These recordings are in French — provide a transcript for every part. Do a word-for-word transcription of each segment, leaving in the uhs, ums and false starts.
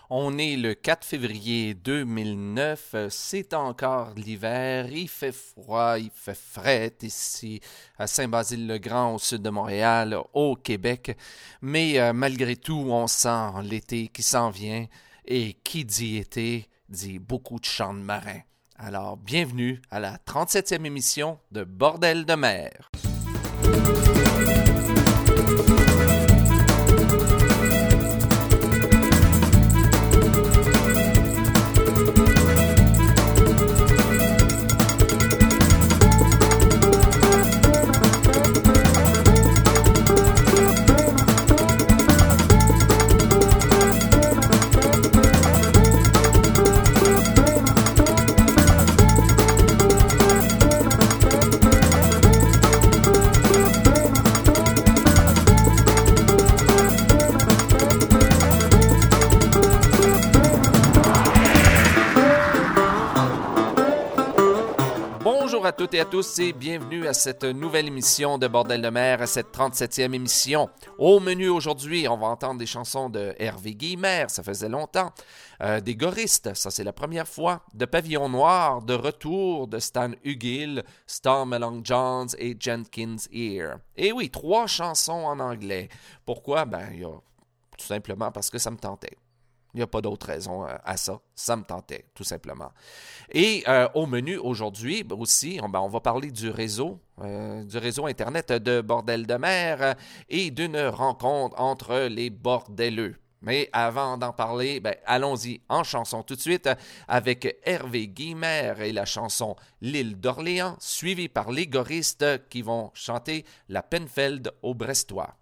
On est le quatre février deux mille neuf, c'est encore l'hiver, il fait froid, il fait frais ici à Saint-Basile-le-Grand au sud de Montréal, au Québec. Mais euh, malgré tout, on sent l'été qui s'en vient et qui dit été dit beaucoup de chants de marins. Alors, bienvenue à la trente-septième émission de Bordel de mer. Bonjour à toutes et à tous et bienvenue à cette nouvelle émission de Bordel de mer, à cette trente-septième émission. Au menu aujourd'hui, on va entendre des chansons de Hervé Guillemert, ça faisait longtemps, euh, des Goristes, ça c'est la première fois, de Pavillon Noir, de retour de Stan Hugill, Storm Along Johns et Jenkins Ear. Et oui, trois chansons en anglais. Pourquoi? Ben, il y a tout simplement parce que ça me tentait. Il n'y a pas d'autre raison à ça. Ça me tentait, tout simplement. Et euh, au menu aujourd'hui aussi, on, ben, on va parler du réseau, euh, du réseau Internet de Bordel de mer euh, et d'une rencontre entre les bordeleux. Mais avant d'en parler, ben, allons-y en chanson tout de suite avec Hervé Guillemert et la chanson L'île d'Orléans, suivie par les Goristes qui vont chanter la Penfeld au Brestois.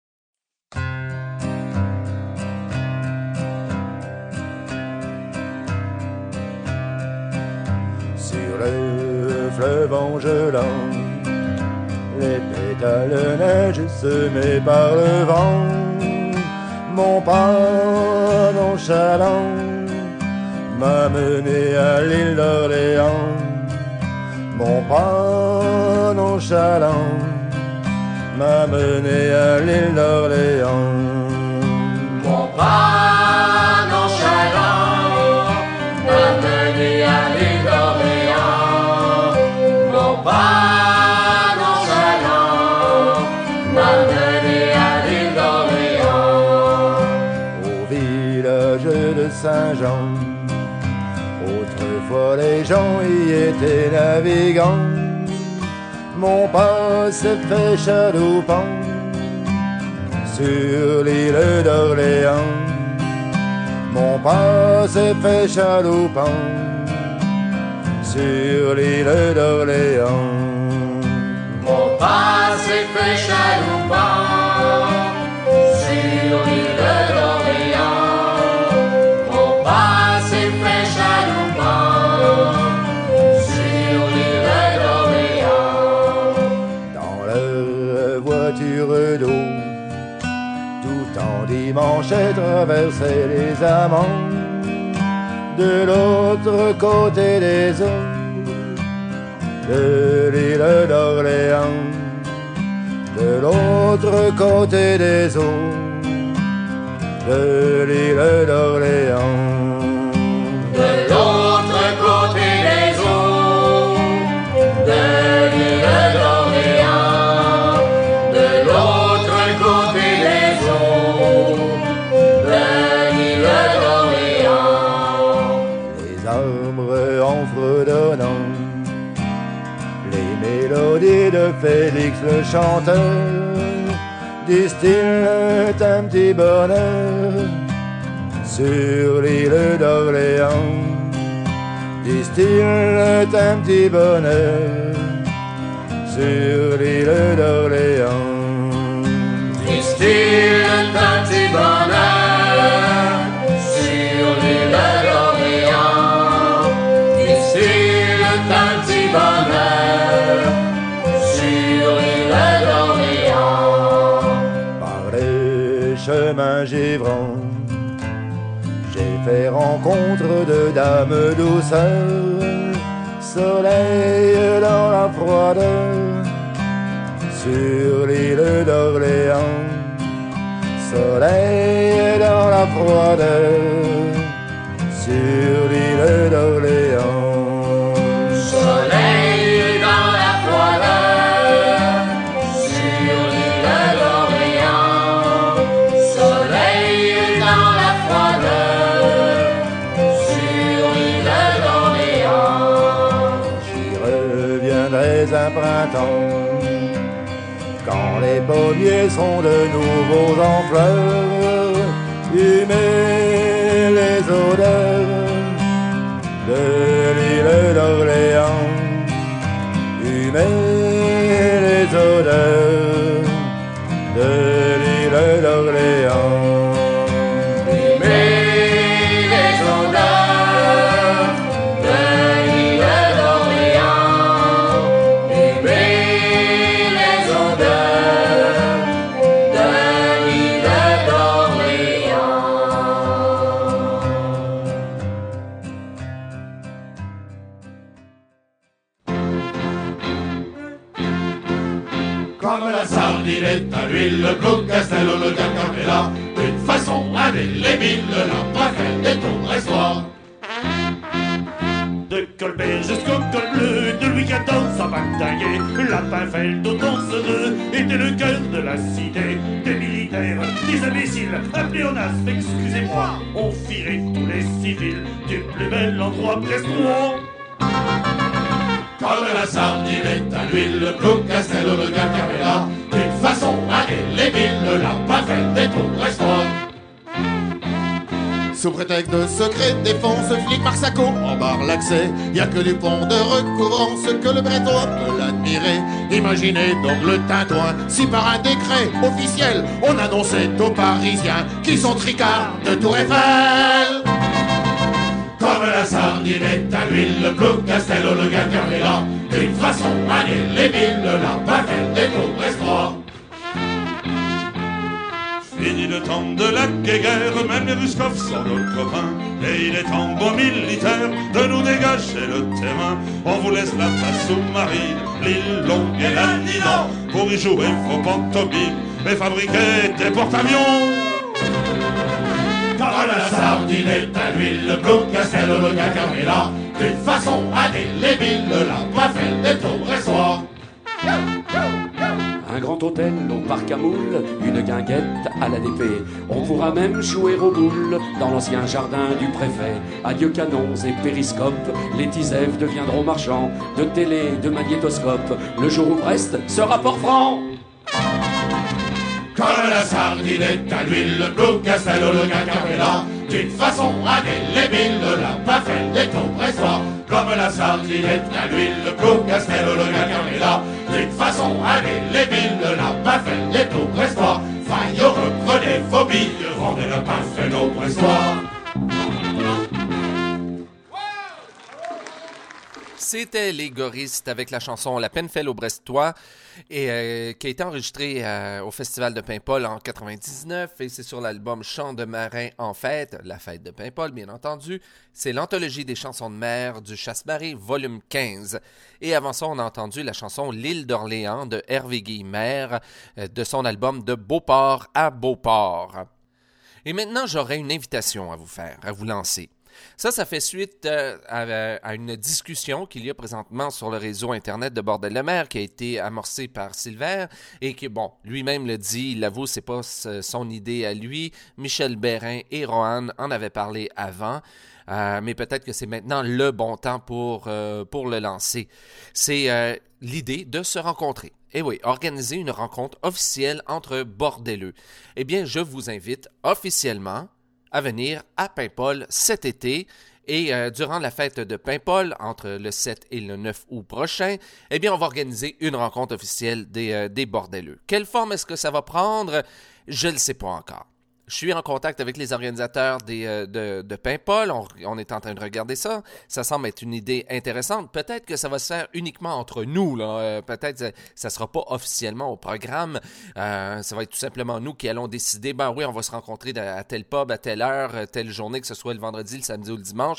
Sur le fleuve Angelin, les pétales de neige semés par le vent, mon pas nonchalant m'a mené à l'île d'Orléans. Mon pas nonchalant m'a mené à l'île d'Orléans. Mon pas nonchalant m'a mené à l'île d'Orléans. Mon pas nonchalant m'a mené à l'île d'Orléans. Au village de Saint-Jean, autrefois les gens y étaient navigants. Mon pas s'est fait chaloupant sur l'île d'Orléans. Mon pas s'est fait chaloupant sur l'île d'Orléans. Mon pas s'est fait chaloupant sur l'île d'Orléans. Mon pas s'est fait chaloupant sur l'île d'Orléans. Dans leur voiture d'eau, tout en dimanche, traversaient les amants de l'autre côté des eaux de l'île d'Orléans. De l'autre côté des eaux de l'île d'Orléans. De l'autre côté des eaux de l'île d'Orléans. De l'autre côté des eaux de l'île d'Orléans. Les arbres en fredonnant les mélodies de Félix le chanteur distillent un petit bonheur sur l'île d'Orléans. Distillent un petit bonheur sur l'île d'Orléans. Distille un petit bonheur sur l'île d'Orléans. Distille un petit bonheur sur l'île d'Orléans. Par les chemins givrants, j'ai fait rencontre de dames douceurs, soleil dans la froideur, sur l'île d'Orléans. Soleil dans la froideur, sur l'île d'Orléans. Soleil dans la froideur, sur l'île d'Orléans. Soleil dans la froideur, sur l'île d'Orléans. J'y reviendrai un printemps, quand les pommiers sont de nouveau en fleurs, humer les odeurs de l'île d'Orléans, humer les odeurs de l'île d'Orléans. Humer les odeurs de l'île d'Orléans. Humer les odeurs de l'île d'Orléans. Comme la sardinette à l'huile, le clou Castello, le Gargamella, d'une façon indélébile, la préfète des tours restaurateurs. De Colbert jusqu'au col bleu, de Louis quatorze à Bataillé, la Pinfeld au Danseux était le cœur de la cité. Des militaires, des imbéciles, un pléonasme, excusez-moi, on firait tous les civils du plus bel endroit brestois. Comme la sardinette à l'huile, le clou Castello, le Gargamella, d'une façon indélébile, la préfète des tours restaurateurs. Sous prétexte de secret défense, flic Marsaco embarre l'accès. Y a que du pont de recouvrance que le Breton peut l'admirer. Imaginez donc le tintouin si par un décret officiel on annonçait aux Parisiens qu'ils sont tricards de Tour Eiffel. Comme la sardinette à l'huile, le clou Castello, le Gargamella, d'une façon indélébile, la préfète des tours restaurateurs. Fini le temps de la guéguerre, même les Ruskov sont nos copains. Et il est en bon militaire de nous dégager le terrain. On vous laisse la place sous-marine, l'île longue et la Nina, pour y jouer vos pantomimes et fabriquer des porte-avions. Comme la sardinette à l'huile, le clou Castello, le Gargamella, d'une façon indélébile, la préfète des tours restaurateurs. Un grand hôtel au parc à moules, une guinguette à la D P. On pourra même jouer aux boules dans l'ancien jardin du préfet. Adieu canons et périscopes, les tisèves deviendront marchands de télé, de magnétoscope. Le jour où Brest sera Port-Franc. Comme la sardinette à l'huile, le clou Castello, le Gargamella, d'une façon indélébile, la préfète des tours restaurateurs. Comme la sardinette à l'huile, le clou Castello, le Gargamella, d'une façon indélébile, la préfète des tours restaurateurs. Faillot, reprenez vos billes, rendez le parfait aux Brestois. C'était les Goristes avec la chanson La Penfeld au Brestois, et, euh, qui a été enregistrée euh, au Festival de Paimpol en quatre-vingt-dix-neuf, et c'est sur l'album Chants de marin en fête, la fête de Paimpol bien entendu. C'est l'anthologie des chansons de mer du Chasse-Marée, volume quinze. Et avant ça, on a entendu la chanson L'île d'Orléans de Hervé Guillemert, euh, de son album De Beauport à Beauport. Et maintenant, j'aurai une invitation à vous faire, à vous lancer. Ça, ça fait suite euh, à, à une discussion qu'il y a présentement sur le réseau Internet de Bordel-le-Mer qui a été amorcée par Silver et qui, bon, lui-même le dit, il l'avoue, c'est pas son idée à lui. Michel Bérin et Rohan en avaient parlé avant, euh, mais peut-être que c'est maintenant le bon temps pour, euh, pour le lancer. C'est euh, l'idée de se rencontrer. Et oui, organiser une rencontre officielle entre Bordeleux. Eh bien, je vous invite officiellement à venir à Paimpol cet été. Et euh, durant la fête de Paimpol, entre le sept et le neuf août prochain, eh bien, on va organiser une rencontre officielle des, euh, des Bordeleux. Quelle forme est-ce que ça va prendre? Je ne le sais pas encore. Je suis en contact avec les organisateurs des, euh, de, de Paimpol. On, on est en train de regarder ça. Ça semble être une idée intéressante. Peut-être que ça va se faire uniquement entre nous, là. Euh, peut-être que ça ne sera pas officiellement au programme. Euh, ça va être tout simplement nous qui allons décider, ben oui, on va se rencontrer à tel pub, à telle heure, telle journée, que ce soit le vendredi, le samedi ou le dimanche,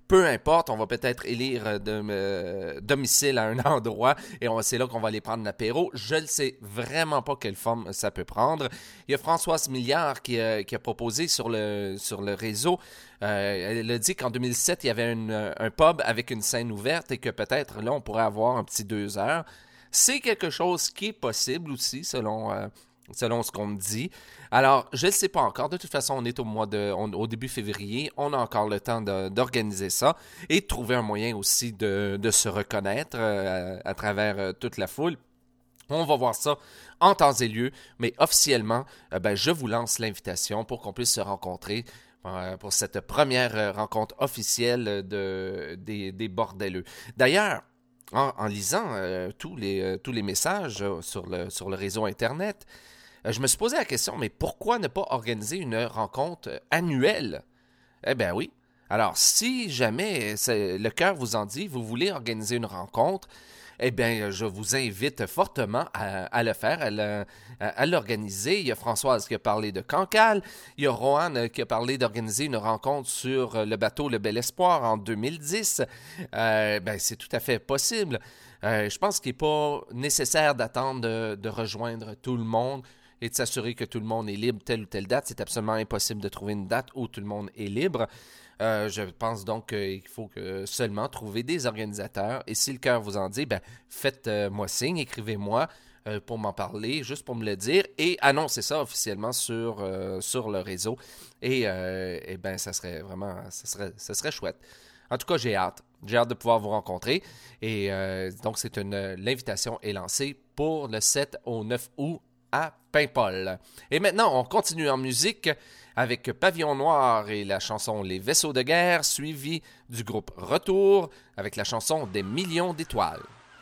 Peu importe, on va peut-être élire de, euh, domicile à un endroit et on, c'est là qu'on va aller prendre l'apéro. Je ne sais vraiment pas quelle forme ça peut prendre. Il y a Françoise Milliard qui, euh, qui a proposé sur le, sur le réseau. Euh, elle a dit qu'en deux mille sept, il y avait une, un pub avec une scène ouverte et que peut-être là, on pourrait avoir un petit deux heures. C'est quelque chose qui est possible aussi, selon, euh, selon ce qu'on me dit. Alors, je ne sais pas encore. De toute façon, on est au mois de, on, au début février. On a encore le temps de, d'organiser ça et de trouver un moyen aussi de, de se reconnaître euh, à, à travers euh, toute la foule. On va voir ça en temps et lieu, mais officiellement, euh, ben, je vous lance l'invitation pour qu'on puisse se rencontrer euh, pour cette première euh, rencontre officielle de, des, des Bordeleux. D'ailleurs, en, en lisant euh, tous, les, euh, tous les messages euh, sur, le, sur le réseau Internet, euh, je me suis posé la question, mais pourquoi ne pas organiser une rencontre annuelle? Eh bien oui. Alors, si jamais le cœur vous en dit, vous voulez organiser une rencontre, eh bien, je vous invite fortement à, à le faire, à, le, à, à l'organiser. Il y a Françoise qui a parlé de Cancale. Il y a Roanne qui a parlé d'organiser une rencontre sur le bateau Le Bel Espoir en deux mille dix. Euh, ben, c'est tout à fait possible. Euh, je pense qu'il n'est pas nécessaire d'attendre de, de rejoindre tout le monde et de s'assurer que tout le monde est libre telle ou telle date. C'est absolument impossible de trouver une date où tout le monde est libre. Euh, je pense donc qu'il faut que seulement trouver des organisateurs. Et si le cœur vous en dit, ben, faites-moi signe, écrivez-moi euh, pour m'en parler, juste pour me le dire. Et annoncez ça officiellement sur, euh, sur le réseau. Et, euh, et ben, ça serait vraiment, ça serait, ça serait chouette. En tout cas, j'ai hâte. J'ai hâte de pouvoir vous rencontrer. Et euh, donc, c'est une, l'invitation est lancée pour le sept au neuf août à Paimpol. Et maintenant, on continue en musique avec Pavillon Noir et la chanson Les Vaisseaux de guerre, suivi du groupe Retour avec la chanson Des millions d'étoiles.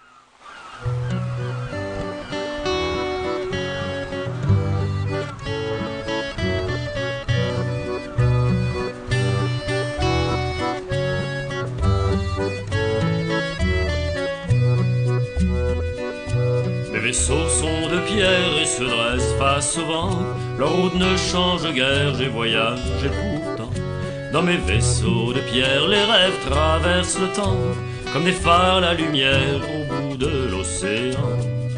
Les vaisseaux sont de pierre et se dressent face au vent. Leur route ne change guère, j'ai voyagé pourtant. Dans mes vaisseaux de pierre, les rêves traversent le temps, comme des phares la lumière au bout de l'océan.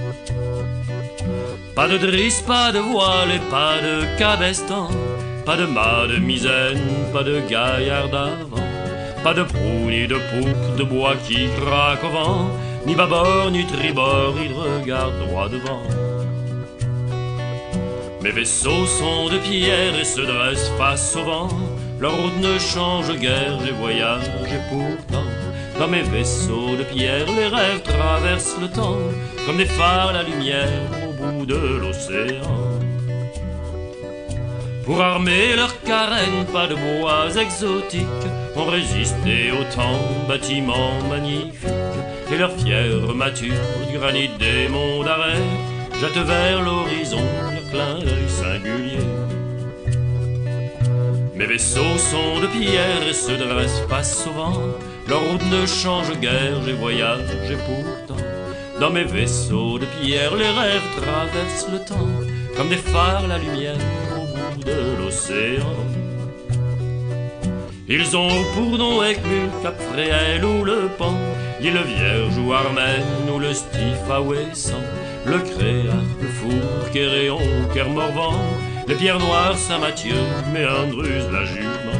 Pas de drisse, pas de voile et pas de cabestan, pas de mât de misaine, pas de gaillard d'avant, pas de proue ni de poupe de bois qui craque au vent, ni bâbord ni tribord, ils regardent droit devant. Mes vaisseaux sont de pierre et se dressent face au vent. Leur route ne change guère, j'ai voyagé pourtant. Dans mes vaisseaux de pierre, les rêves traversent le temps, comme des phares la lumière au bout de l'océan. Pour armer leurs carènes, pas de bois exotiques ont résisté au temps, bâtiments magnifiques. Et leurs fières matures du granit des monts d'arrêt jettent vers l'horizon leur clin d'œil singulier. Mes vaisseaux sont de pierre et se dressent face au vent. Leur route ne change guère, j'ai voyagé pourtant. Dans mes vaisseaux de pierre, les rêves traversent le temps, comme des phares la lumière au bout de l'océan. Ils ont pour nom Écmul, Cap Fréhel ou le Pan, l'île Vierge ou Armène ou le Stif à Ouessant, le Créa, le Four, Kéréon, Kermorvan, les pierres noires Saint-Mathieu, Méandruse, la Jument.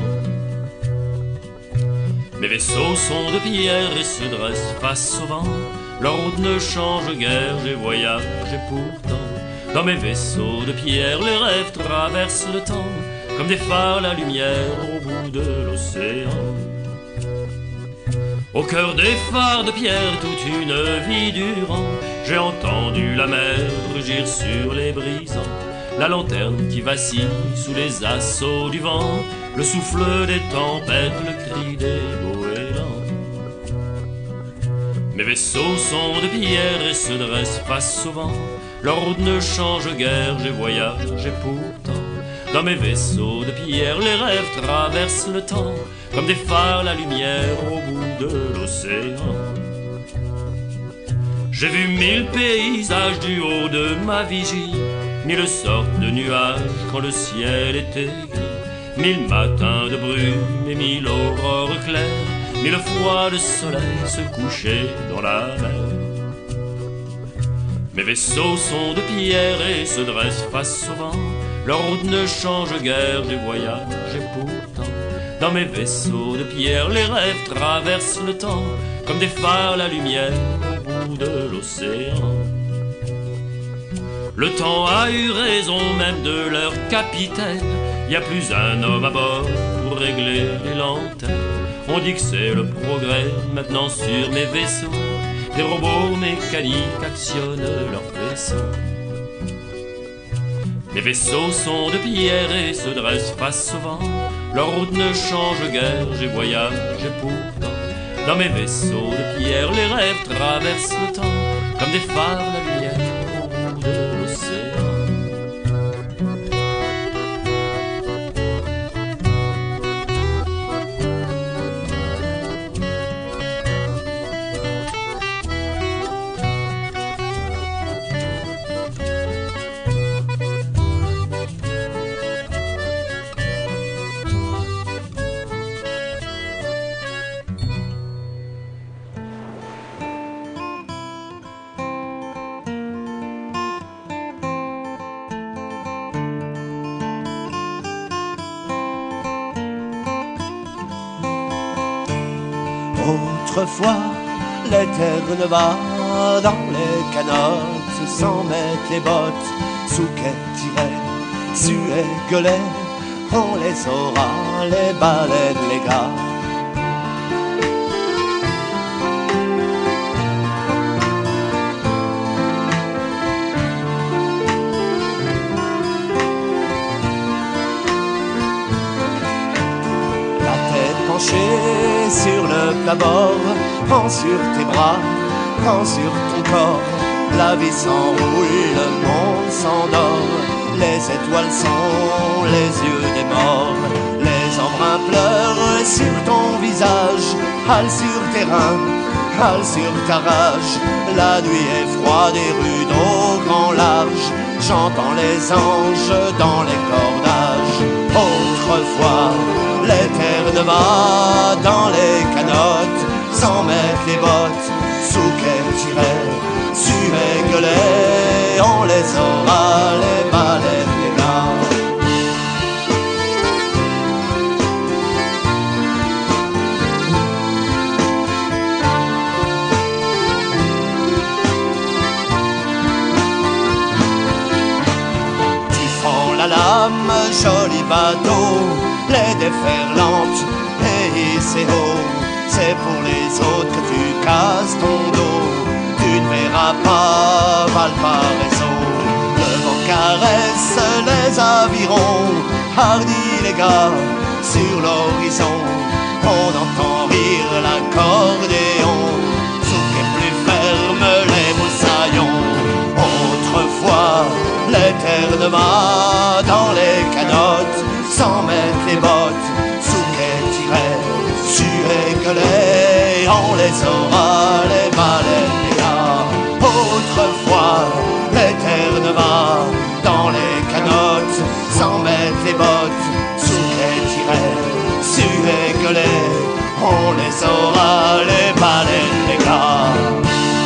Mes vaisseaux sont de pierre et se dressent face au vent. Leur route ne change guère, j'ai voyagé pourtant. Dans mes vaisseaux de pierre, les rêves traversent le temps, comme des phares la lumière au bout de l'océan. Au cœur des phares de pierre toute une vie durant, j'ai entendu la mer rugir sur les brisants, la lanterne qui vacille sous les assauts du vent, le souffle des tempêtes, le cri des goélands. Mes vaisseaux sont de pierre et se dressent face au vent. Leur route ne change guère, j'ai voyagé pourtant. Dans mes vaisseaux de pierre, les rêves traversent le temps, comme des phares la lumière au bout de l'océan. J'ai vu mille paysages du haut de ma vigie, mille sortes de nuages quand le ciel était gris, mille matins de brume et mille aurores claires, mille fois le soleil se coucher dans la mer. Mes vaisseaux sont de pierre et se dressent face au vent. Leur route ne change guère du voyage et pourtant, dans mes vaisseaux de pierre, les rêves traversent le temps comme des phares la lumière au bout de l'océan. Le temps a eu raison même de leur capitaine. Y a plus un homme à bord pour régler les lanternes. On dit que c'est le progrès maintenant sur mes vaisseaux. Des robots mécaniques actionnent leurs vaisseaux. Mes vaisseaux sont de pierre et se dressent face au vent. Leur route ne change guère, j'ai voyage et pourtant, dans mes vaisseaux de pierre, les rêves traversent le temps comme des phares la lumière au bout de l'océan. Autrefois, les terres ne va dans les canottes sans mettre les bottes, sous qu'elles tiraient, suaient, gueulaient, on les aura, les baleines, les gars. Sur le plat-bord, prends sur tes bras, prends sur ton corps. La vie s'enrouille, le monde s'endort. Les étoiles sont les yeux des morts. Les embruns pleurent sur ton visage. Hale sur tes reins, hale sur ta rage. La nuit est froide et rude au grand large. J'entends les anges dans les cordages. Autrefois, les terres de bas dans les canottes, sans mettre les bottes, sous qu'elles tiraient, suaient, gueulaient, on les aura, les baleines, les gars. Tu fends la lame, joli bateau, les déferlantes et c'est haut, c'est pour les autres que tu casses ton dos. Tu ne verras pas Valparaiso. Le vent caresse les avirons, hardis les gars, sur l'horizon. On entend rire l'accordéon, sous qu'est plus ferme les moussaillons. Autrefois, les terres de mât dans les canottes, sans mettre les bottes, sous qu'elles tiraient, suaient, gueulaient, on les aura, les baleines, les gars. Autrefois, les terres de mât dans les canottes, sans mettre les bottes, sous qu'elles tiraient, suaient, gueulaient, on les aura, les baleines, les gars.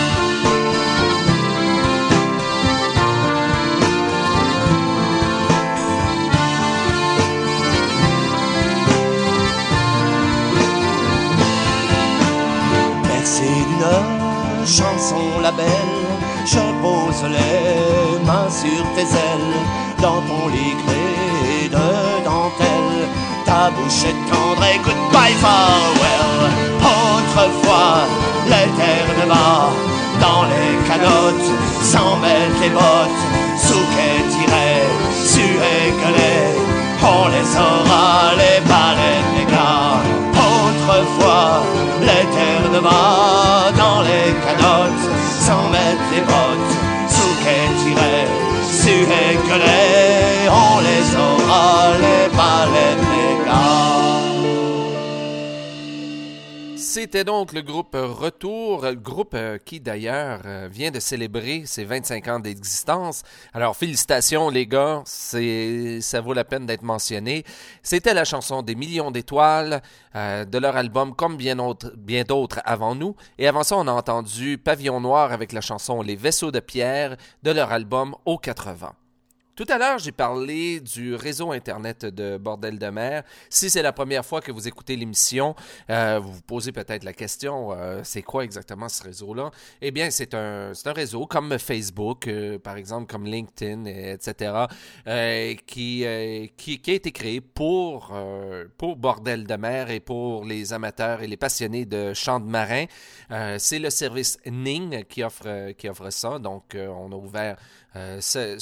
D'une chanson la belle, je pose les mains sur tes ailes, dans ton lit créé de dentelle, ta bouche est tendre et goodbye farewell. Autrefois, les terres de bas, dans les canottes, sans mettre les bottes, sous qu'elles tiraient, suaient, gueulaient, on les aura, les baleines, les gars. Autrefois, les terres de bas dans les canottes, sans mettre les bottes, sous qu'elles tiraient, suaient, gueulaient, on les aura, les baleines, les gars. C'était donc le groupe Retour, le groupe qui d'ailleurs vient de célébrer ses vingt-cinq ans d'existence. Alors félicitations les gars, c'est, ça vaut la peine d'être mentionné. C'était la chanson des millions d'étoiles euh, de leur album Comme bien, autre, bien d'autres avant nous. Et avant ça, on a entendu Pavillon Noir avec la chanson Les Vaisseaux de Pierre de leur album Aux quatre-vents. Tout à l'heure, j'ai parlé du réseau Internet de Bordel de mer. Si c'est la première fois que vous écoutez l'émission, euh, vous vous posez peut-être la question, euh, c'est quoi exactement ce réseau-là? Eh bien, c'est un, c'est un réseau comme Facebook, euh, par exemple, comme LinkedIn, et cetera, euh, qui, euh, qui, qui a été créé pour, euh, pour Bordel de mer et pour les amateurs et les passionnés de chants de marins. Euh, c'est le service Ning qui offre, qui offre ça. Donc, euh, on a ouvert Euh, ce,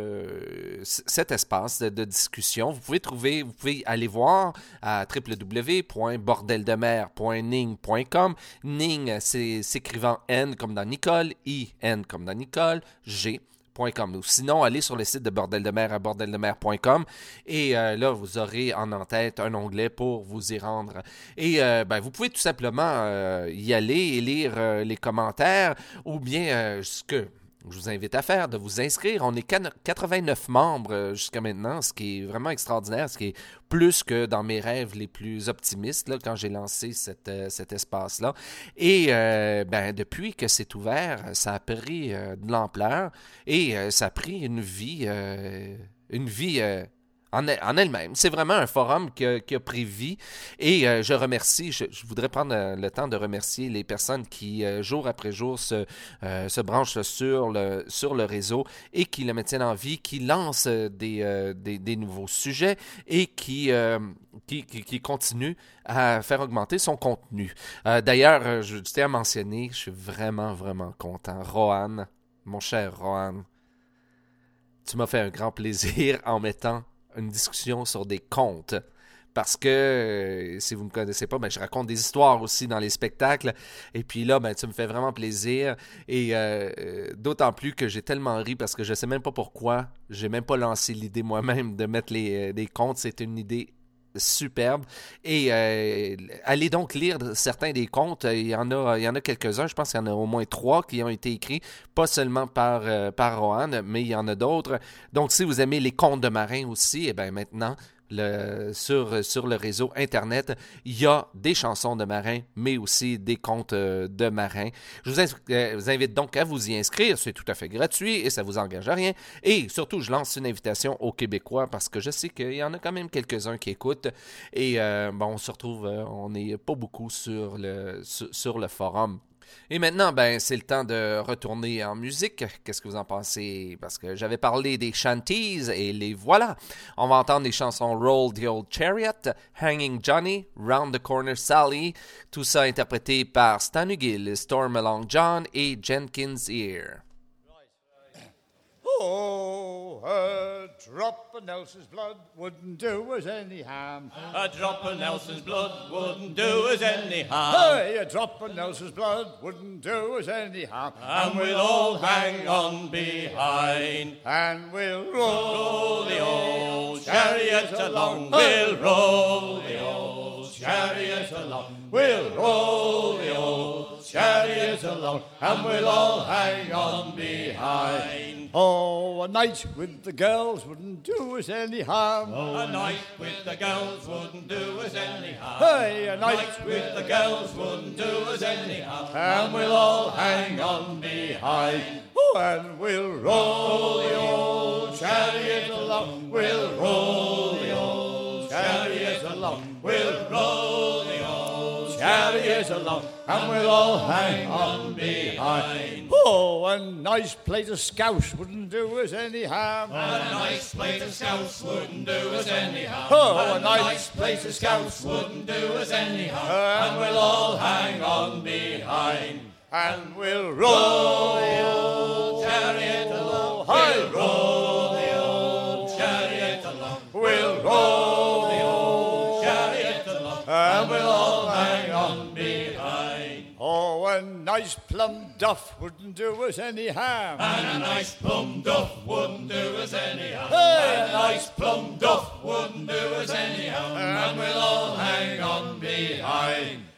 ce, cet espace de, de discussion. Vous pouvez trouver, vous pouvez aller voir à w w w point bordel de mer point ning point com. Ning, c'est s'écrivant N comme dans Nicole, I, N comme dans Nicole, G. .com. Ou sinon, allez sur le site de Bordel de mer à bordel de mer point com et euh, là, vous aurez en en-tête un onglet pour vous y rendre. Et euh, ben, vous pouvez tout simplement euh, y aller et lire euh, les commentaires ou bien euh, ce que je vous invite à faire, de vous inscrire. On est quatre-vingt-neuf membres jusqu'à maintenant, ce qui est vraiment extraordinaire, ce qui est plus que dans mes rêves les plus optimistes là, quand j'ai lancé cette, euh, cet espace-là. Et euh, ben, depuis que c'est ouvert, ça a pris euh, de l'ampleur et euh, ça a pris une vie, euh, une vie euh, En, en elle-même. C'est vraiment un forum qui a, qui a pris vie et euh, je remercie, je, je voudrais prendre euh, le temps de remercier les personnes qui, euh, jour après jour, se, euh, se branchent sur le, sur le réseau et qui le maintiennent en vie, qui lancent des, euh, des, des nouveaux sujets et qui, euh, qui, qui, qui continuent à faire augmenter son contenu. Euh, D'ailleurs, je tiens à mentionner, je suis vraiment, vraiment content. Rohan, mon cher Rohan, tu m'as fait un grand plaisir en mettant une discussion sur des contes. Parce que, euh, si vous ne me connaissez pas, ben, je raconte des histoires aussi dans les spectacles. Et puis là, ben, tu me fais vraiment plaisir. Et euh, euh, d'autant plus que j'ai tellement ri parce que je ne sais même pas pourquoi. Je n'ai même pas lancé l'idée moi-même de mettre les, les contes. C'est une idée superbe. Et euh, allez donc lire certains des contes. Il y en a, il y en a quelques-uns. Je pense qu'il y en a au moins trois qui ont été écrits, pas seulement par, euh, par Rohan, mais il y en a d'autres. Donc, si vous aimez les contes de marins aussi, eh bien maintenant, Le, sur, sur le réseau Internet, il y a des chansons de marins, mais aussi des contes de marins. Je vous, euh, vous invite donc à vous y inscrire. C'est tout à fait gratuit et ça ne vous engage à rien. Et surtout, je lance une invitation aux Québécois parce que je sais qu'il y en a quand même quelques-uns qui écoutent. Et euh, bon, on se retrouve, euh, on n'est pas beaucoup sur le, sur, sur le forum. Et maintenant, ben, c'est le temps de retourner en musique. Qu'est-ce que vous en pensez? Parce que j'avais parlé des shanties et les voilà. On va entendre les chansons Roll the Old Chariot, Hanging Johnny, Round the Corner Sally. Tout ça interprété par Stan Hugill, Storm Along John et Jenkins Ear. Oh, a drop of Nelson's blood wouldn't do us any harm. A drop of Nelson's blood wouldn't do us any harm. Hey, a drop of Nelson's blood wouldn't do us any harm. And we'll all hang on behind. And we'll roll, roll the old chariot along. We'll roll the old chariot along. We'll roll the old chariot along. And we'll all hang on behind. Oh, a night with the girls wouldn't do us any harm. Oh, a night with the girls wouldn't do us any harm. Hey, a night, night with the girls wouldn't do us any harm. And we'll all hang on behind. Oh, and we'll roll the old chariot along. We'll roll the old chariot along. We'll roll the old chariot along. And we'll all hang on behind. Oh, a nice plate of scouse wouldn't do us any harm. A nice plate of scouse wouldn't do us any harm. Oh, a nice plate of scouse wouldn't do us any harm. And we'll all hang on behind. And we'll roll the old chariot along. We'll roll the old chariot along. We'll roll the old chariot along. And we'll all hang on behind. Oh, a nice plum duff wouldn't do us any harm. And a nice plum duff wouldn't do us any harm. Hey! A nice plum duff wouldn't do us any harm. And we'll all hang on behind.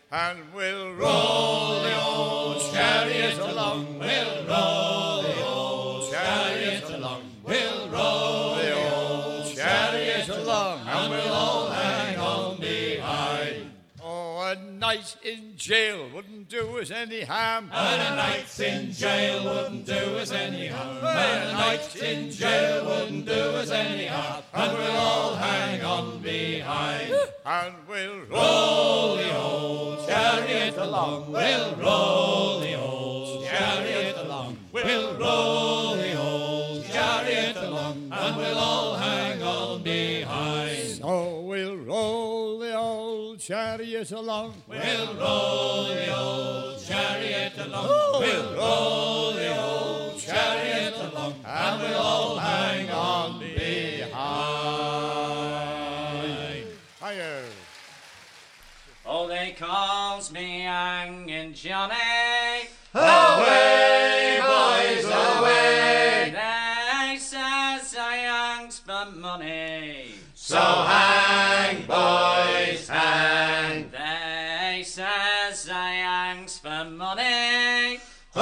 and we'll roll the old chariot along. We'll roll the old chariot along. We'll roll the old chariot along, and we'll all hang on behind. Oh, a night in jail wouldn't do us any harm. And a night in jail wouldn't do us any harm. And a night in jail wouldn't do us any harm. And we'll all hang on behind. And we'll roll the old chariot along. We'll roll the old chariot along. We'll roll the old chariot along. And we'll all hang on behind. So we'll roll the old chariot along. We'll roll the old chariot along. We'll roll the old chariot along. And we'll all hang on behind. Higher. Oh, they calls me Hangin' Johnny. Away, boys, away. They says I hangs for money. So hang, boys, hang. They says I hangs for money.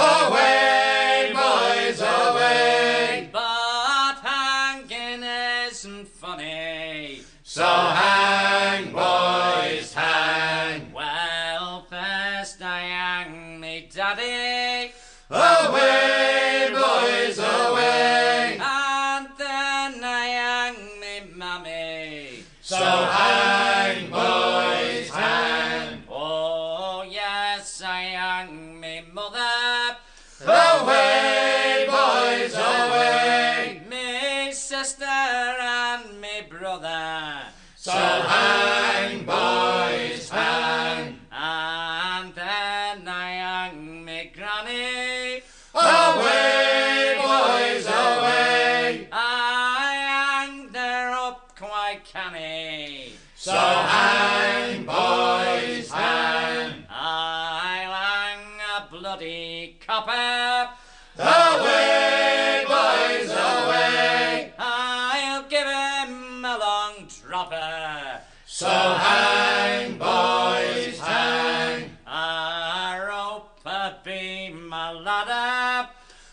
Away, boys, away. But hanging isn't funny. So hang, boys, hang. Well, first I hang me daddy. Away, boys, away. And then I hang me mammy. So hang, boys, hang. Oh, yes, I hang me mother. Away, boys, away. Me sister and me brother. So hang, boys, hang. And then I hang me granny. Away, boys, away. I hanged her up quite canny. So hang, boys, hang. I'll hang a bloody copper. Away, boys, away. I'll give him a long dropper. So hang, boys, hang. A rope be my ladder.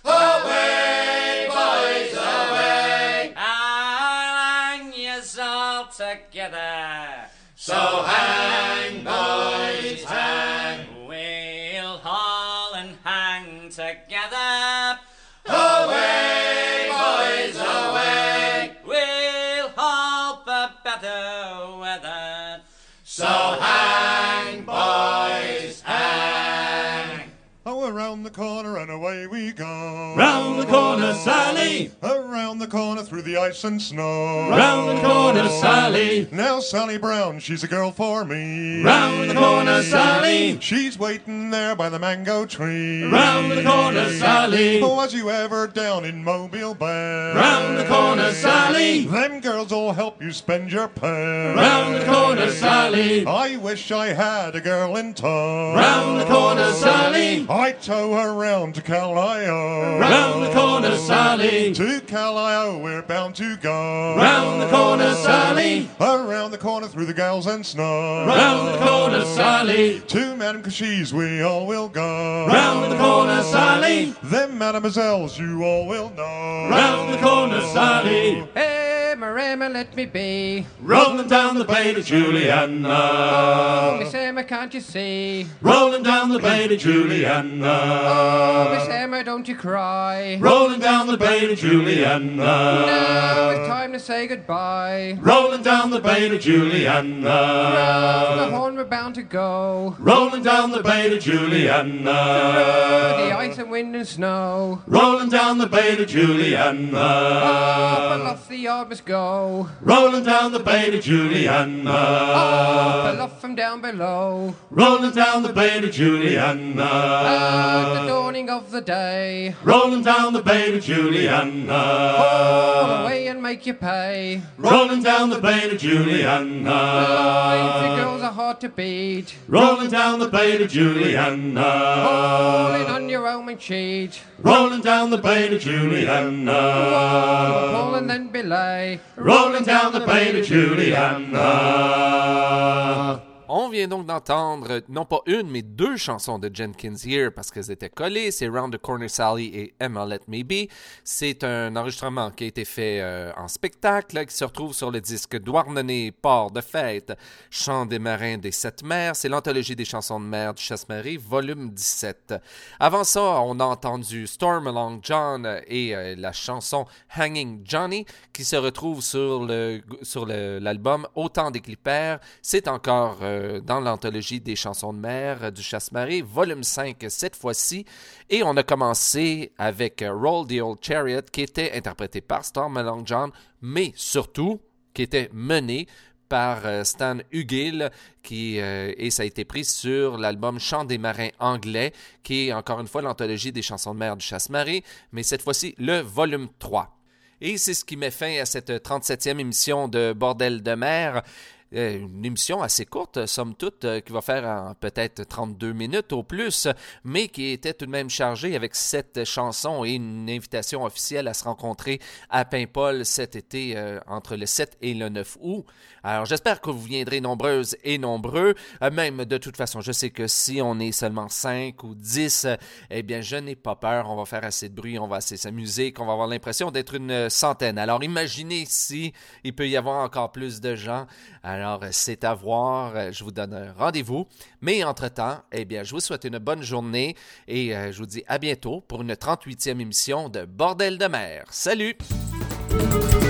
Away, boys, away. I'll hang yous all together. So hang, boys, hang. We'll haul and hang together. Away, boys, away. We'll haul for better weather. So hang, boys, hang. Oh, around the corner and away we go. Round the corner, Sally. Around the corner through the ice and snow. Round the corner, Sally. Now Sally Brown, she's a girl for me. Round the corner, Sally. She's waiting there by the mango tree. Round the corner, Sally. Oh, was you ever down in Mobile Bay? Round the corner, Sally. Them girls will help you spend your pay. Round the corner, Sally. I wish I had a girl in tow. Round the corner, Sally. I'd tow her round to Cal-I-O. Round the corner, Sally. To Cal-I-O we're bound to go. Round the corner, Sally. Around the corner through the gales and snow. Round the corner, Sally. To Madame Cashies we all will go. Round the corner, Sally. Them mademoiselles you all will know. Round the corner, Sally. Hey, Maremma, let me be. Rolling down the bay to Juliana. Oh, Miss Emma, can't you see? Rolling down the bay to Juliana. Oh, Miss Emma, don't you cry. Rolling down the bay to Juliana. Now it's time to say goodbye. Rolling down the bay to Juliana. Round the horn we're bound to go. Rolling down the bay to Juliana. Through the ice and wind and snow. Rolling down the bay to Juliana. Up aloft the yard must go. Rolling down the bay to Juliana. Up aloft from down below. Rolling down the bay to Juliana. At the dawning of the day. Rolling down the bay to Juliana. Haul away and make you pay. Rolling down the bay to Juliana. Lines, the girls are hard to beat. Rolling down the bay to Juliana. Hauling on your own and cheat. Rolling down the bay to Juliana. Pull and then belay. Rolling down the bay to Juliana. On vient donc d'entendre non pas une, mais deux chansons de Jenkins Here parce qu'elles étaient collées. C'est Round the Corner Sally et Emma Let Me Be. C'est un enregistrement qui a été fait euh, en spectacle, qui se retrouve sur le disque Douarnenez, Port de fête, Chants des marins des sept mers. C'est l'anthologie des chansons de mer du Chasse-Marie, volume dix-sept. Avant ça, on a entendu Storm Along John et euh, la chanson Hanging Johnny qui se retrouve sur, le, sur le, l'album Autant des Clippers. C'est encore euh, dans l'anthologie des chansons de mer euh, du Chasse-Marie, volume cinq cette fois-ci. Et on a commencé avec euh, Roll the Old Chariot qui était interprété par Storm Along John, mais surtout qui était mené par euh, Stan Hugill, qui, euh, et ça a été pris sur l'album Chants des marins anglais, qui est encore une fois l'anthologie des chansons de mer du Chasse-Marie, mais cette fois-ci le volume trois. Et c'est ce qui met fin à cette trente-septième émission de Bordel de mer. Une émission assez courte, somme toute, qui va faire en peut-être trente-deux minutes au plus, mais qui était tout de même chargée avec sept chansons et une invitation officielle à se rencontrer à Paimpol cet été euh, entre le sept et le neuf août. Alors j'espère que vous viendrez nombreuses et nombreux, euh, même de toute façon, je sais que si on est seulement cinq ou dix, euh, eh bien je n'ai pas peur, on va faire assez de bruit, on va assez s'amuser, qu'on va avoir l'impression d'être une centaine. Alors imaginez si il peut y avoir encore plus de gens. Alors, c'est à voir. Je vous donne un rendez-vous. Mais entre-temps, eh bien, je vous souhaite une bonne journée et euh, je vous dis à bientôt pour une trente-huitième émission de Bordel de mer. Salut!